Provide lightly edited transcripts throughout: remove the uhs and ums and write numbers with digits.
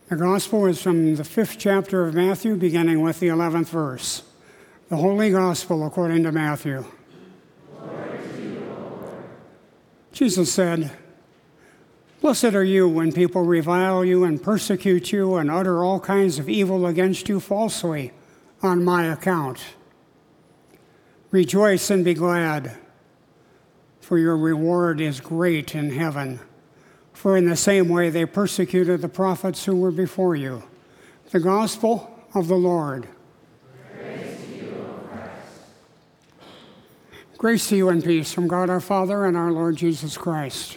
The gospel is from the 5th chapter of Matthew, beginning with the 11th verse. The Holy Gospel according to Matthew. Glory to you, Lord. Jesus said, "Blessed are you when people revile you and persecute you and utter all kinds of evil against you falsely on my account. Rejoice and be glad, for your reward is great in heaven. For in the same way they persecuted the prophets who were before you." The gospel of the Lord. Praise to you, O Christ. Grace to you and peace from God our Father and our Lord Jesus Christ.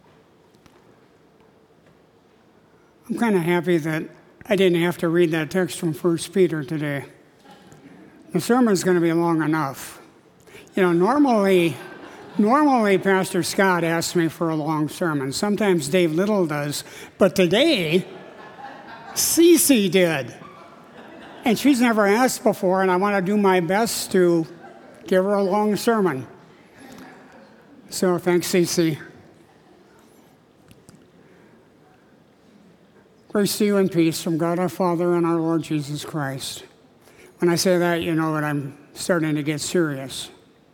I'm kind of happy that I didn't have to read that text from 1 Peter today. The sermon's going to be long enough. You know, normally Pastor Scott asks me for a long sermon. Sometimes Dave Little does. But today, Cece did. And she's never asked before, and I want to do my best to give her a long sermon. So thanks, Cece. Grace to you and peace from God our Father and our Lord Jesus Christ. When I say that, you know that I'm starting to get serious.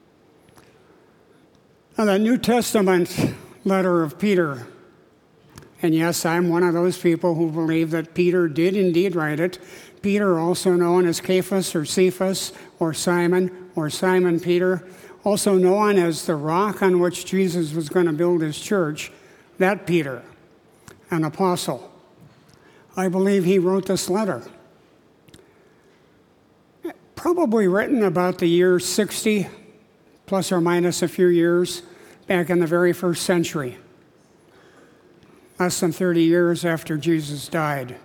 Now, the New Testament letter of Peter, and yes, I'm one of those people who believe that Peter did indeed write it. Peter, also known as Cephas or Cephas or Simon Peter, also known as the rock on which Jesus was going to build his church, that Peter, an apostle. I believe he wrote this letter. Probably written about the year 60, plus or minus a few years, back in the very first century, less than 30 years after Jesus died.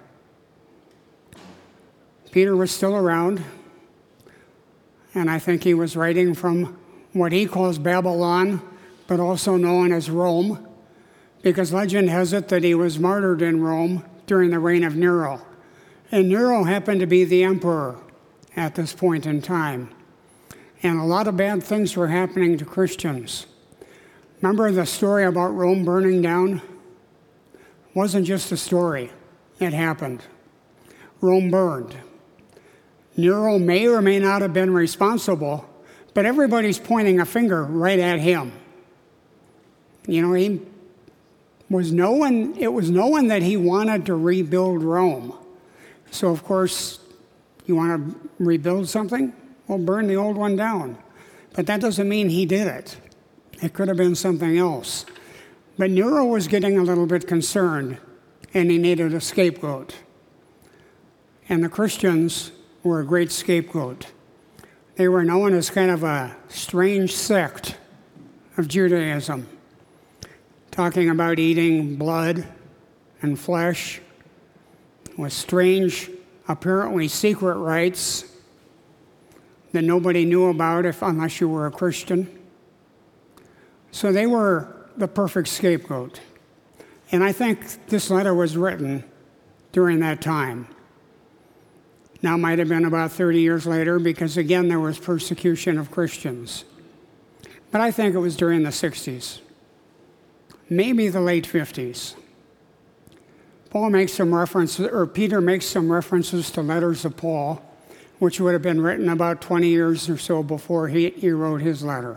Peter was still around, and I think he was writing from what he calls Babylon, but also known as Rome, because legend has it that he was martyred in Rome during the reign of Nero. And Nero happened to be the emperor at this point in time. And a lot of bad things were happening to Christians. Remember the story about Rome burning down? It wasn't just a story. It happened. Rome burned. Nero may or may not have been responsible, but everybody's pointing a finger right at him. You know, it was known that he wanted to rebuild Rome. So, of course, you want to rebuild something? Well, burn the old one down. But that doesn't mean he did it. It could have been something else. But Nero was getting a little bit concerned, and he needed a scapegoat. And the Christians were a great scapegoat. They were known as kind of a strange sect of Judaism, talking about eating blood and flesh with strange, apparently secret rites that nobody knew about unless you were a Christian. So they were the perfect scapegoat. And I think this letter was written during that time. Now it might have been about 30 years later because, again, there was persecution of Christians. But I think it was during the 60s, maybe the late 50s. Peter makes some references to letters of Paul, which would have been written about 20 years or so before he wrote his letter.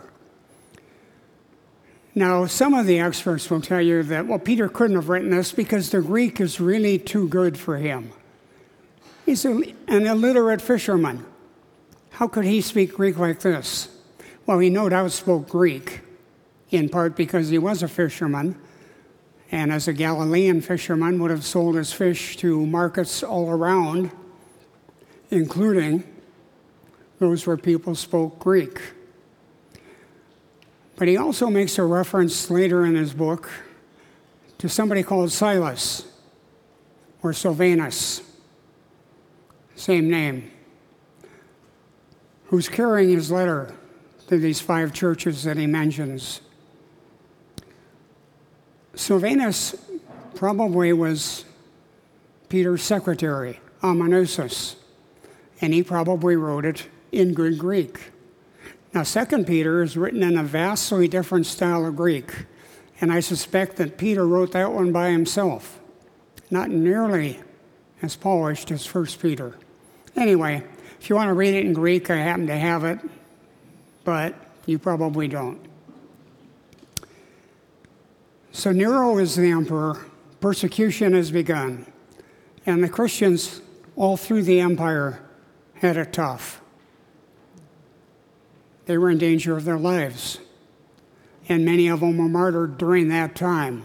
Now, some of the experts will tell you that, well, Peter couldn't have written this because the Greek is really too good for him. He's an illiterate fisherman. How could he speak Greek like this? Well, he no doubt spoke Greek, in part because he was a fisherman, and as a Galilean fisherman would have sold his fish to markets all around, including those where people spoke Greek. But he also makes a reference later in his book to somebody called Silas, or Silvanus, same name, who's carrying his letter to these 5 churches that he mentions. Silvanus probably was Peter's secretary, amanuensis, and he probably wrote it in good Greek. Now, 2 Peter is written in a vastly different style of Greek, and I suspect that Peter wrote that one by himself, not nearly as polished as 1 Peter. Anyway, if you want to read it in Greek, I happen to have it, but you probably don't. So Nero is the emperor. Persecution has begun. And the Christians all through the empire had it tough. They were in danger of their lives. And many of them were martyred during that time.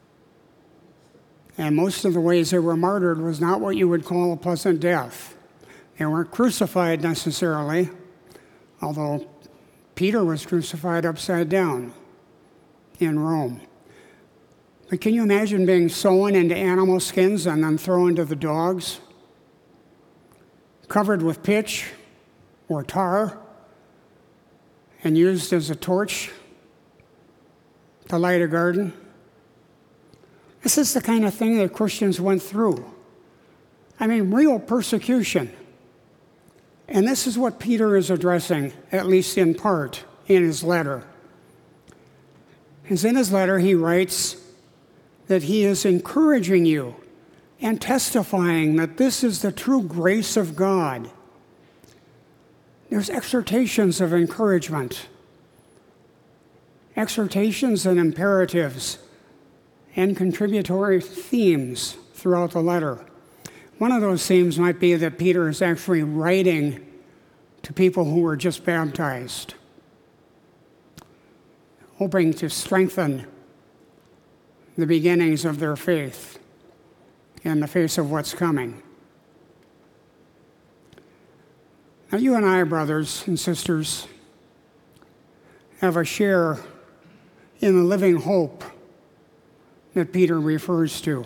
And most of the ways they were martyred was not what you would call a pleasant death. They weren't crucified necessarily, although Peter was crucified upside down in Rome. But can you imagine being sewn into animal skins and then thrown to the dogs? Covered with pitch or tar and used as a torch to light a garden? This is the kind of thing that Christians went through. I mean, real persecution. And this is what Peter is addressing, at least in part, in his letter. Because in his letter, he writes that he is encouraging you and testifying that this is the true grace of God. There's exhortations of encouragement, exhortations and imperatives, and contributory themes throughout the letter. One of those themes might be that Peter is actually writing to people who were just baptized, hoping to strengthen the beginnings of their faith in the face of what's coming. Now, you and I, brothers and sisters, have a share in the living hope that Peter refers to.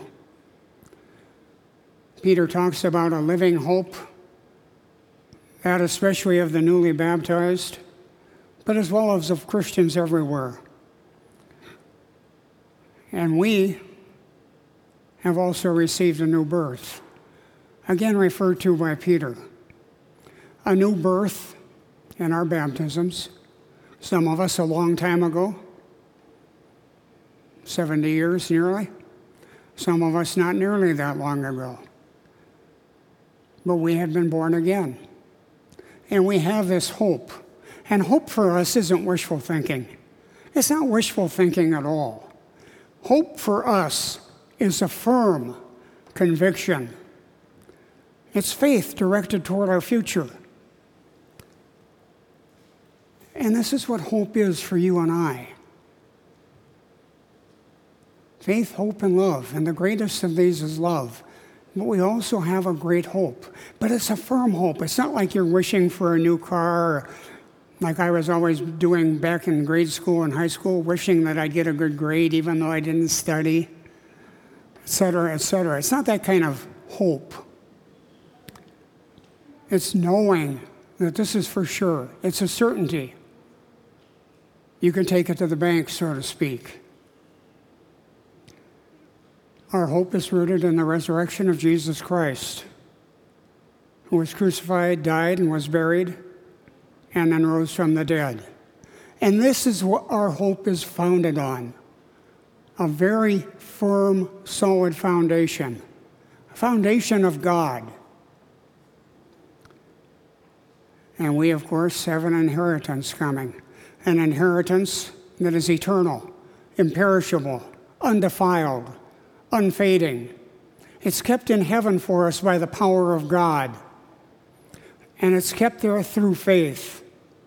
Peter talks about a living hope, that especially of the newly baptized, but as well as of Christians everywhere. And we have also received a new birth, again referred to by Peter. A new birth in our baptisms, some of us a long time ago, 70 years nearly, some of us not nearly that long ago. But we have been born again. And we have this hope. And hope for us isn't wishful thinking. It's not wishful thinking at all. Hope for us is a firm conviction. It's faith directed toward our future. And this is what hope is for you and I. Faith, hope, and love. And the greatest of these is love. But we also have a great hope. But it's a firm hope. It's not like you're wishing for a new car, like I was always doing back in grade school and high school, wishing that I'd get a good grade even though I didn't study, et cetera, et cetera. It's not that kind of hope. It's knowing that this is for sure. It's a certainty. You can take it to the bank, so to speak. Our hope is rooted in the resurrection of Jesus Christ, who was crucified, died, and was buried, and then rose from the dead. And this is what our hope is founded on, a very firm, solid foundation, a foundation of God. And we, of course, have an inheritance coming, an inheritance that is eternal, imperishable, undefiled, unfading. It's kept in heaven for us by the power of God. And it's kept there through faith.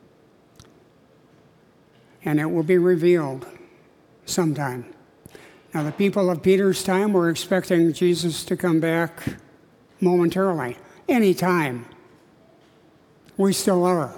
And it will be revealed sometime. Now, the people of Peter's time were expecting Jesus to come back momentarily, any time. We still are.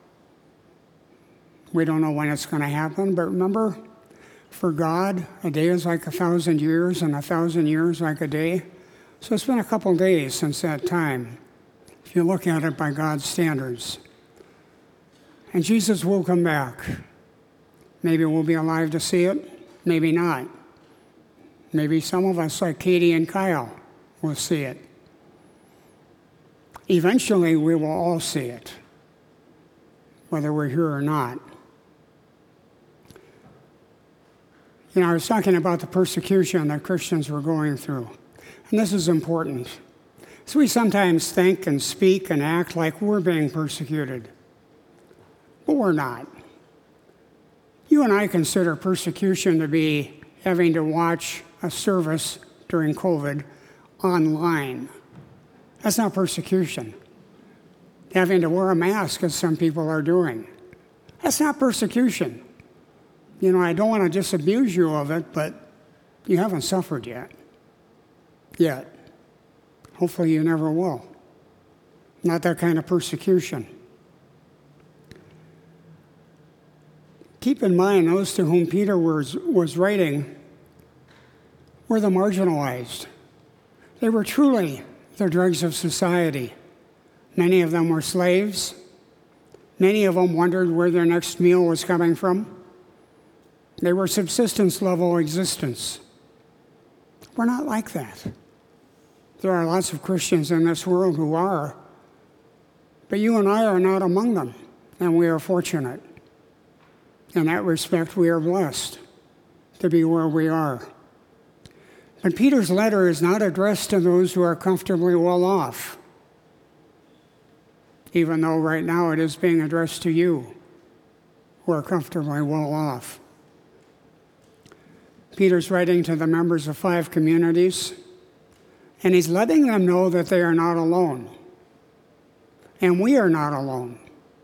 We don't know when it's going to happen, but remember, for God, a day is like 1,000 years, and 1,000 years like a day. So it's been a couple days since that time, if you look at it by God's standards. And Jesus will come back. Maybe we'll be alive to see it, maybe not. Maybe some of us, like Katie and Kyle, will see it. Eventually, we will all see it, whether we're here or not. You know, I was talking about the persecution that Christians were going through. And this is important. So we sometimes think and speak and act like we're being persecuted, but we're not. You and I consider persecution to be having to watch a service during COVID online. That's not persecution. Having to wear a mask, as some people are doing. That's not persecution. I don't want to disabuse you of it, but you haven't suffered yet. Yet. Hopefully you never will. Not that kind of persecution. Keep in mind, those to whom Peter was writing were the marginalized. They were truly the dregs of society. Many of them were slaves. Many of them wondered where their next meal was coming from. They were subsistence level existence. We're not like that. There are lots of Christians in this world who are, but you and I are not among them, and we are fortunate. In that respect, we are blessed to be where we are. But Peter's letter is not addressed to those who are comfortably well off, even though right now it is being addressed to you who are comfortably well off. Peter's writing to the members of 5 communities, and he's letting them know that they are not alone. And we are not alone.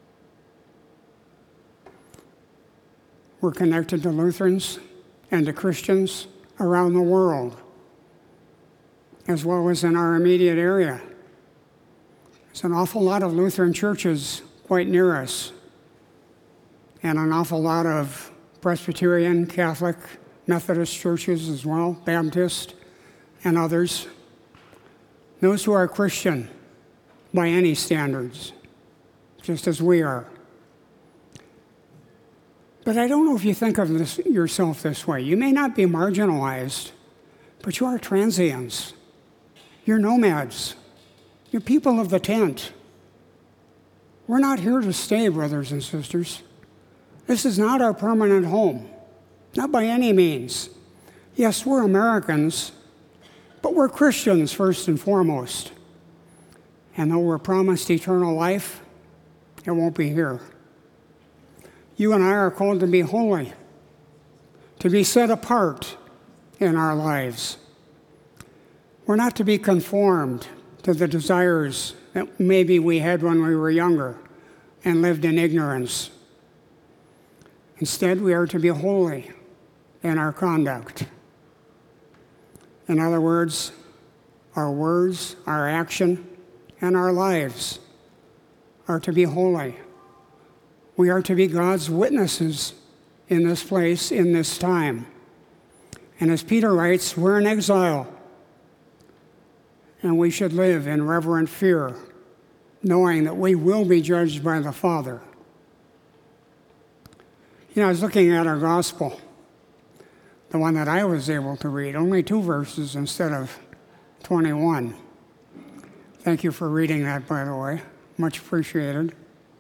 We're connected to Lutherans and to Christians around the world, as well as in our immediate area. There's an awful lot of Lutheran churches quite near us, and an awful lot of Presbyterian, Catholic, Methodist churches as well, Baptist, and others. Those who are Christian by any standards, just as we are. But I don't know if you think of yourself this way. You may not be marginalized, but you are transients. You're nomads. You're people of the tent. We're not here to stay, brothers and sisters. This is not our permanent home, not by any means. Yes, we're Americans, but we're Christians first and foremost. And though we're promised eternal life, it won't be here. You and I are called to be holy, to be set apart in our lives. We're not to be conformed to the desires that maybe we had when we were younger and lived in ignorance. Instead, we are to be holy in our conduct. In other words, our action, and our lives are to be holy. We are to be God's witnesses in this place, in this time. And as Peter writes, we're in exile, and we should live in reverent fear, knowing that we will be judged by the Father. I was looking at our gospel, the one that I was able to read, only 2 verses instead of 21. Thank you for reading that, by the way. Much appreciated.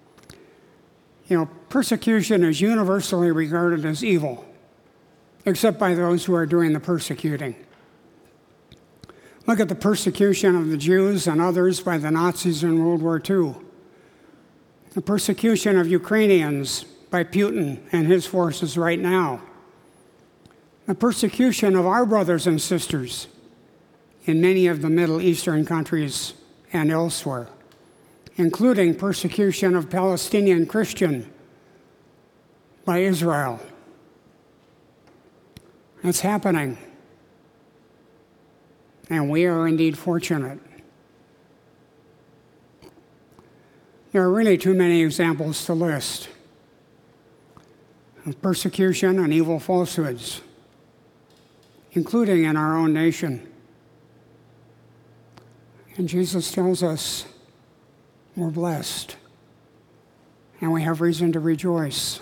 Persecution is universally regarded as evil, except by those who are doing the persecuting. Look at the persecution of the Jews and others by the Nazis in World War II. The persecution of Ukrainians by Putin and his forces right now. The persecution of our brothers and sisters in many of the Middle Eastern countries and elsewhere, including persecution of Palestinian Christians by Israel. It's happening. And we are indeed fortunate. There are really too many examples to list of persecution and evil falsehoods, including in our own nation. And Jesus tells us we're blessed, and we have reason to rejoice.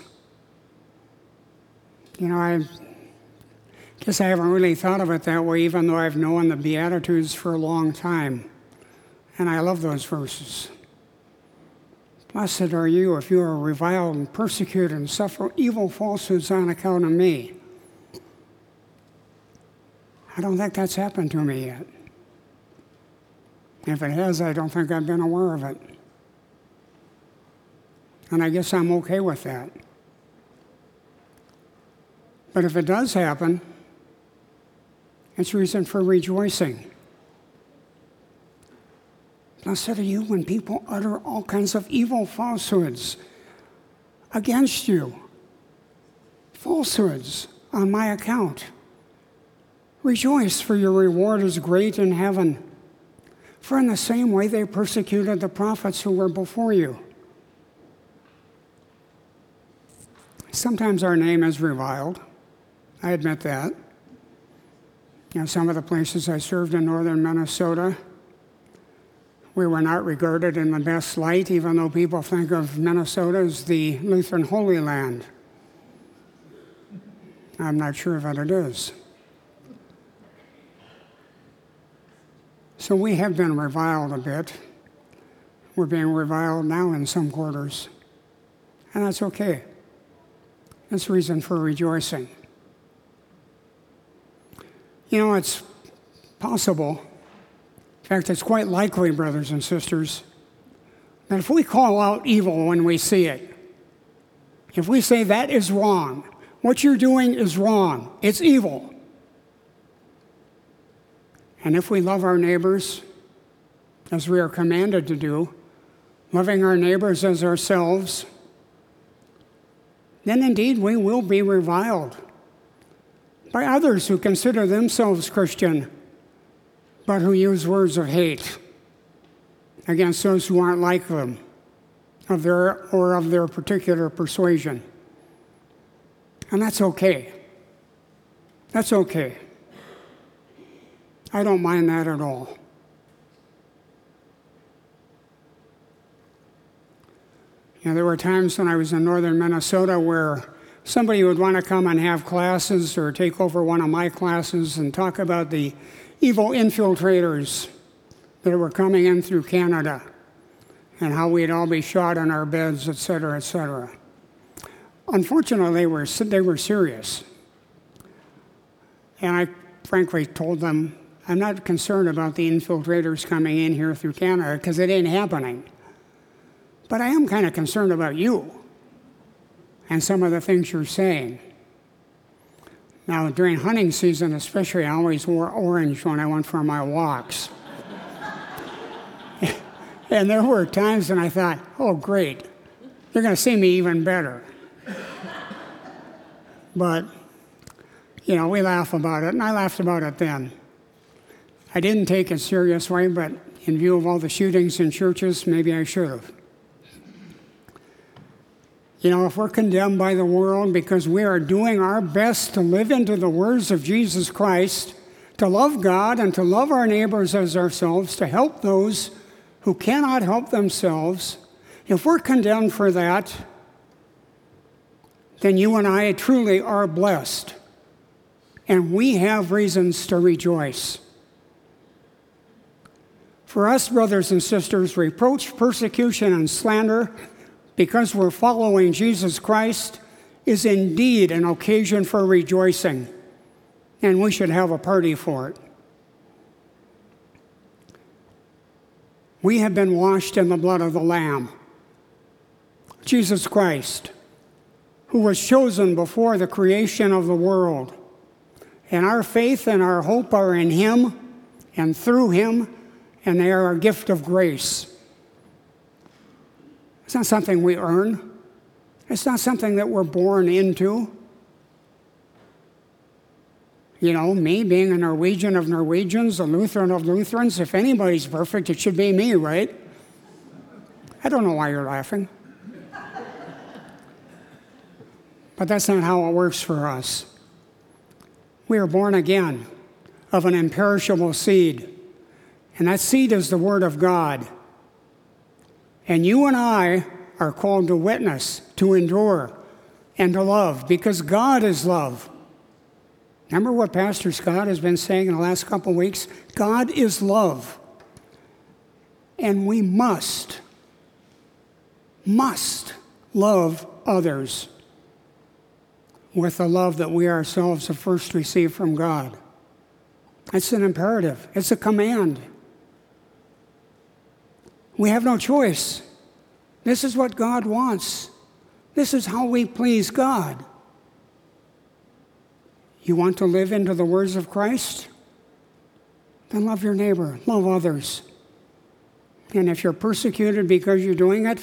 I guess I haven't really thought of it that way, even though I've known the Beatitudes for a long time. And I love those verses. Blessed are you if you are reviled and persecuted and suffer evil falsehoods on account of me. I don't think that's happened to me yet. If it has, I don't think I've been aware of it. And I guess I'm okay with that. But if it does happen, it's reason for rejoicing. Blessed are you when people utter all kinds of evil falsehoods against you. Falsehoods on my account. Rejoice, for your reward is great in heaven. For in the same way they persecuted the prophets who were before you. Sometimes our name is reviled. I admit that. Some of the places I served in northern Minnesota, we were not regarded in the best light, even though people think of Minnesota as the Lutheran Holy Land. I'm not sure that it is. So we have been reviled a bit. We're being reviled now in some quarters. And that's okay. That's reason for rejoicing. It's possible, in fact, it's quite likely, brothers and sisters, that if we call out evil when we see it, if we say that is wrong, what you're doing is wrong, it's evil, and if we love our neighbors as we are commanded to do, loving our neighbors as ourselves, then indeed we will be reviled by others who consider themselves Christian, but who use words of hate against those who aren't like them, of their particular persuasion. And that's okay. That's okay. I don't mind that at all. There were times when I was in northern Minnesota where somebody would want to come and have classes or take over one of my classes and talk about the evil infiltrators that were coming in through Canada and how we'd all be shot in our beds, et cetera, et cetera. Unfortunately, they were serious. And I frankly told them, I'm not concerned about the infiltrators coming in here through Canada because it ain't happening. But I am kind of concerned about you and some of the things you're saying. Now, during hunting season especially, I always wore orange when I went for my walks. And there were times when I thought, oh, great, they're going to see me even better. But, we laugh about it, and I laughed about it then. I didn't take it seriously, but in view of all the shootings in churches, maybe I should have. If we're condemned by the world because we are doing our best to live into the words of Jesus Christ, to love God and to love our neighbors as ourselves, to help those who cannot help themselves, if we're condemned for that, then you and I truly are blessed. And we have reasons to rejoice. For us, brothers and sisters, reproach, persecution, and slander, because we're following Jesus Christ, is indeed an occasion for rejoicing, and we should have a party for it. We have been washed in the blood of the Lamb, Jesus Christ, who was chosen before the creation of the world. And our faith and our hope are in Him and through Him, and they are a gift of grace. It's not something we earn. It's not something that we're born into. Me being a Norwegian of Norwegians, a Lutheran of Lutherans, if anybody's perfect, it should be me, right? I don't know why you're laughing. But that's not how it works for us. We are born again of an imperishable seed, and that seed is the Word of God. And you and I are called to witness, to endure, and to love, because God is love. Remember what Pastor Scott has been saying in the last couple of weeks? God is love. And we must love others with the love that we ourselves have first received from God. It's an imperative. It's a command. We have no choice. This is what God wants. This is how we please God. You want to live into the words of Christ? Then love your neighbor, love others. And if you're persecuted because you're doing it,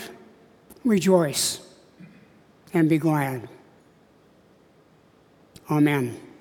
rejoice and be glad. Amen.